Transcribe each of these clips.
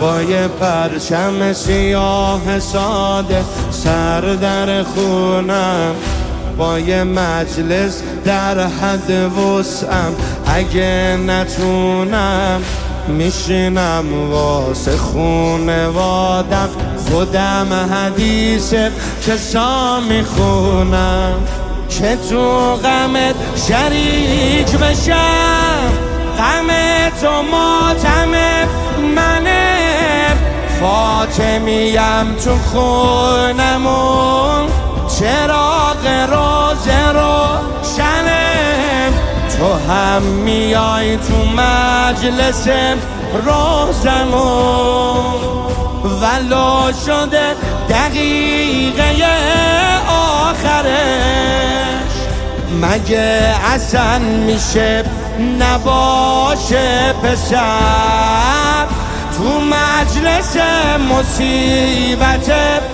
با یه پرچم سیاه ساده سر در خونم، با یه مجلس در حد وسعم، اگه نتونم میشینم واسه خونوادم، خودم حدیث کسا میخونم که تو غمت شریک بشم، غم تو ماتم منه، فاطمیم تو خونمون چراغ روزه روشنه، تو هم میای تو مجلس روزمون، ولو شده دقیقه آخرش، مگه اصلا میشه نباشه پسر تو مجلس مصیبت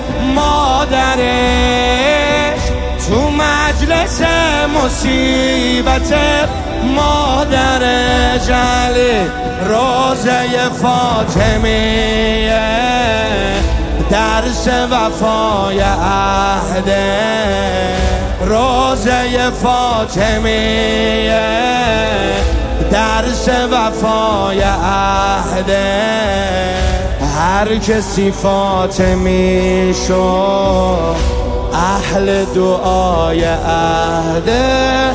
مادرش، تو مجلس مصیبت مادرش. علی روزه فاطمیه درس وفای عهده، روزه فاطمیه درس وفای عهده، هر کسی فاطمی شد اهل دعای عهده.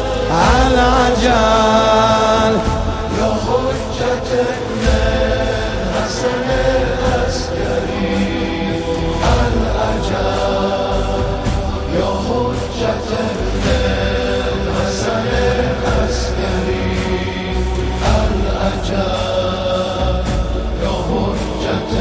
العجل یا حجت حسن العسکری، العجل یا حجت حسن العسکری، العجل یا حجت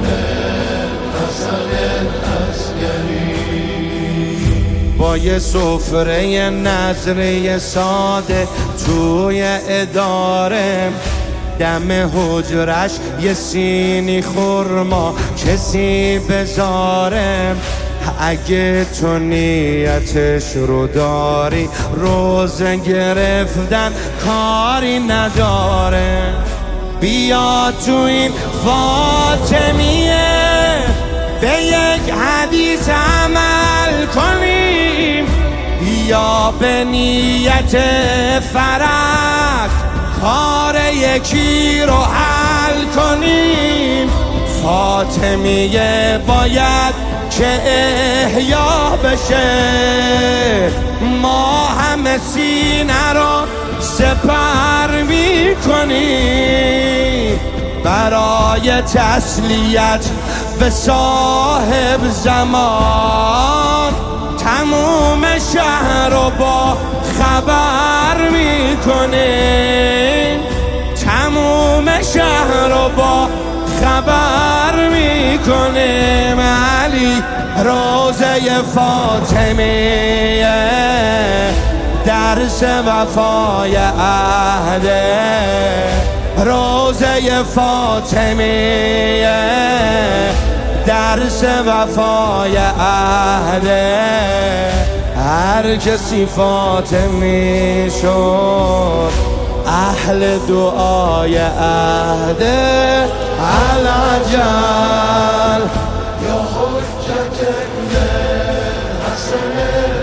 حسن العسکری. با یه سفره نظری ساده توی اداره، دم حجرش یه سینی خورما کسی بذاره، اگه تو نیتش رو داری روزه گرفتن کاری نداره، بیا تو این فاطمیه به یک حدیث عمل کنیم، یا به نیت فرق کار یکی رو حل کنیم، فاطمیه باید که احیا بشه، ما همه سینه رو سپر میکنیم برای تسلیت به صاحب زمان، تموم شهر رو با خبر میکنیم، تموم شهر رو با خبر میکنیم. علی روزه فاطمیه درس وفای عهده، روزه فاطمیه درس وفای عهده، هر کسی فاطمی شد اهل دعای عهده. العجل یا حجت حسن